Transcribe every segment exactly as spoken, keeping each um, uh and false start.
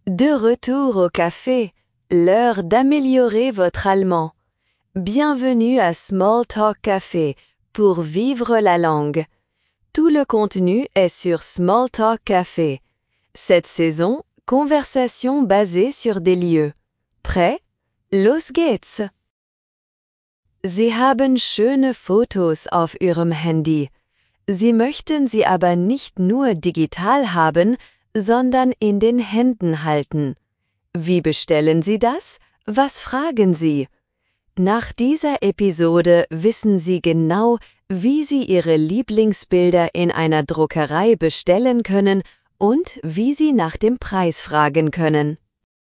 De retour au café, l'heure d'améliorer votre allemand. Bienvenue à Small Talk Café pour vivre la langue. Tout le contenu est sur Small Talk Café. Cette saison, conversation basée sur des lieux. Prêt? Los geht's! Sie haben schöne Fotos auf Ihrem Handy. Sie möchten sie aber nicht nur digital haben, sondern in den Händen halten. Wie bestellen Sie das? Was fragen Sie? Nach dieser Episode wissen Sie genau, wie Sie Ihre Lieblingsbilder in einer Druckerei bestellen können und wie Sie nach dem Preis fragen können.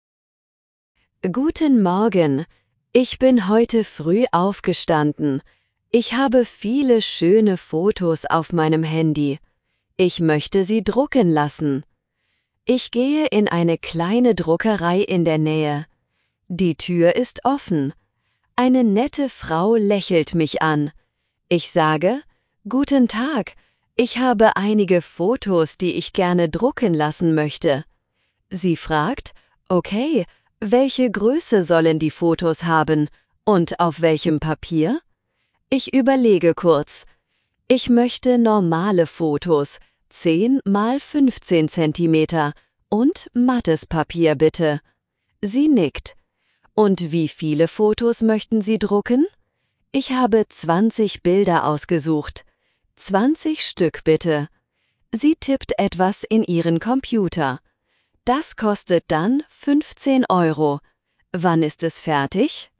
Guten Morgen! Ich bin heute früh aufgestanden. Ich habe viele schöne Fotos auf meinem Handy. Ich möchte sie drucken lassen. Ich gehe in eine kleine Druckerei in der Nähe. Die Tür ist offen. Eine nette Frau lächelt mich an. Ich sage, Guten Tag, ich habe einige Fotos, die ich gerne drucken lassen möchte. Sie fragt, okay, welche Größe sollen die Fotos haben und auf welchem Papier? Ich überlege kurz. Ich möchte normale Fotos, zehn mal fünfzehn Zentimeter und mattes Papier bitte. Sie nickt. Und wie viele Fotos möchten Sie drucken? Ich habe zwanzig Bilder ausgesucht. zwanzig Stück bitte. Sie tippt etwas in ihren Computer. Das kostet dann fünfzehn Euro. Wann ist es fertig?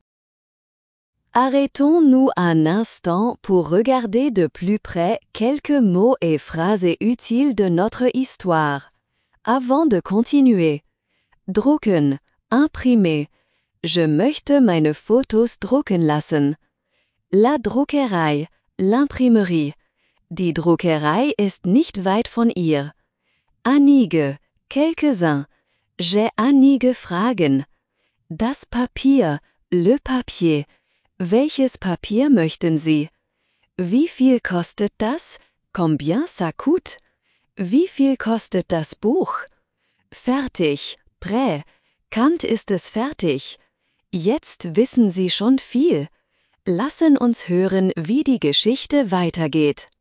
Arrêtons-nous un instant pour regarder de plus près quelques mots et phrases utiles de notre histoire. Avant de continuer. Drucken, imprimer. Je möchte meine Fotos drucken lassen. La Druckerei, l'imprimerie. Die Druckerei ist nicht weit von ihr. Einige, quelques-uns. J'ai einige Fragen. Das Papier, le papier. Welches Papier möchten Sie? Wie viel kostet das? Combien ça coûte? Wie viel kostet das Buch? Fertig, prêt. Kant ist es fertig. Jetzt wissen Sie schon viel. Lassen uns hören, wie die Geschichte weitergeht.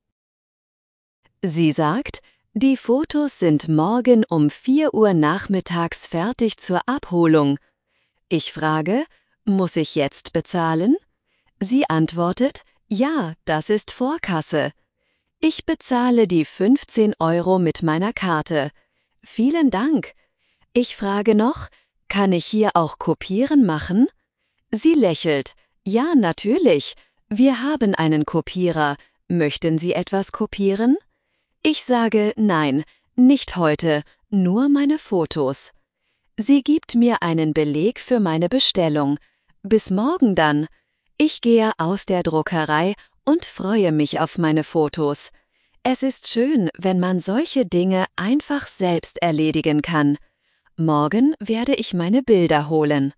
Sie sagt, die Fotos sind morgen um vier Uhr nachmittags fertig zur Abholung. Ich frage, muss ich jetzt bezahlen? Sie antwortet, ja, das ist Vorkasse. Ich bezahle die fünfzehn Euro mit meiner Karte. Vielen Dank. Ich frage noch, kann ich hier auch Kopieren machen? Sie lächelt. Ja, natürlich. Wir haben einen Kopierer. Möchten Sie etwas kopieren? Ich sage, nein, nicht heute, nur meine Fotos. Sie gibt mir einen Beleg für meine Bestellung. Bis morgen dann. Ich gehe aus der Druckerei und freue mich auf meine Fotos. Es ist schön, wenn man solche Dinge einfach selbst erledigen kann. Morgen werde ich meine Bilder holen.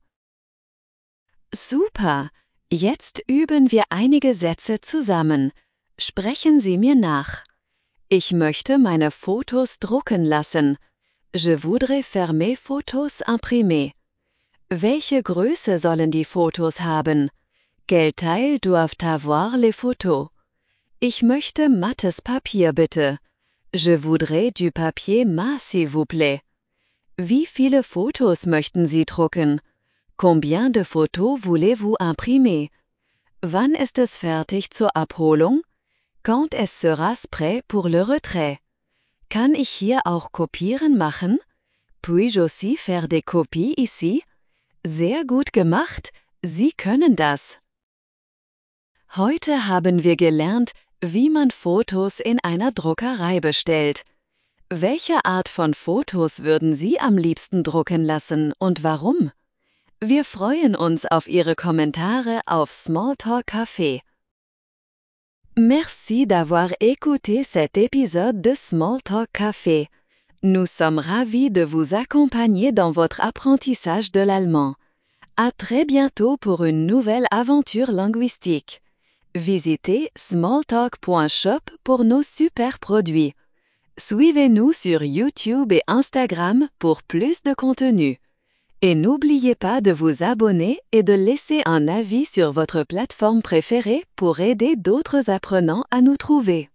Super! Jetzt üben wir einige Sätze zusammen. Sprechen Sie mir nach. Ich möchte meine Fotos drucken lassen. Je voudrais faire mes photos imprimer. Welche Größe sollen die Fotos haben? Quelle taille doivent avoir les photos? Ich möchte mattes Papier bitte. Je voudrais du papier mat s'il vous plaît. Wie viele Fotos möchten Sie drucken? Combien de photos voulez-vous imprimer? Wann ist es fertig zur Abholung? Quand est sera prêt pour le retrait? Kann ich hier auch Kopieren machen? Puis-je aussi faire des copies ici? Sehr gut gemacht, Sie können das. Heute haben wir gelernt, wie man Fotos in einer Druckerei bestellt. Welche Art von Fotos würden Sie am liebsten drucken lassen und warum? Wir freuen uns auf Ihre Kommentare auf Smalltalk Café. Merci d'avoir écouté cet épisode de Smalltalk Café. Nous sommes ravis de vous accompagner dans votre apprentissage de l'allemand. À très bientôt pour une nouvelle aventure linguistique. Visitez smalltalk point shop pour nos super produits. Suivez-nous sur YouTube et Instagram pour plus de contenu. Et n'oubliez pas de vous abonner et de laisser un avis sur votre plateforme préférée pour aider d'autres apprenants à nous trouver.